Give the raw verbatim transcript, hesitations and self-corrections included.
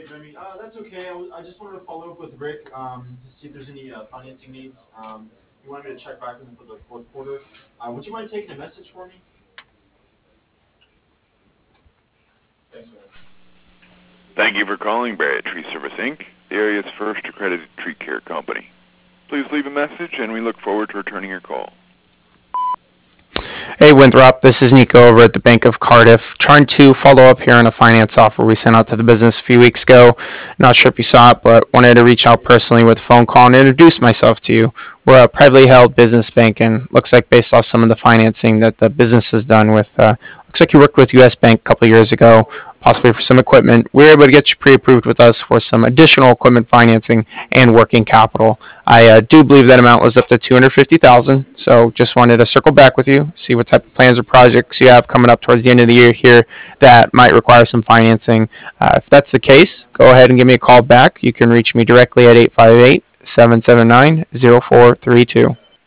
Hey, Jeremy. Uh, that's okay. I, was, I just wanted to follow up with Rick um, to see if there's any uh, financing needs. Um, he wanted me to check back with him for the fourth quarter. Uh, would you mind taking a message for me? Thanks, man. Thank you for calling Barrett Tree Service, Incorporated, the area's first accredited tree care company. Please leave a message, and we look forward to returning your call. Hey Winthrop, this is Nico over at the Bank of Cardiff. Trying to follow up here on a finance offer we sent out to the business a few weeks ago. Not sure if you saw it, but wanted to reach out personally with a phone call and introduce myself to you. We're a privately held business bank, and looks like based off some of the financing that the business has done with, uh, looks like you worked with U S Bank a couple of years ago, possibly for some equipment. We were able to get you pre-approved with us for some additional equipment financing and working capital. I uh, do believe that amount was up to two hundred fifty thousand dollars, so just wanted to circle back with you, see what type of plans or projects you have coming up towards the end of the year here that might require some financing. Uh, if that's the case, go ahead and give me a call back. You can reach me directly at eight five eight, seven seven nine, zero four three two.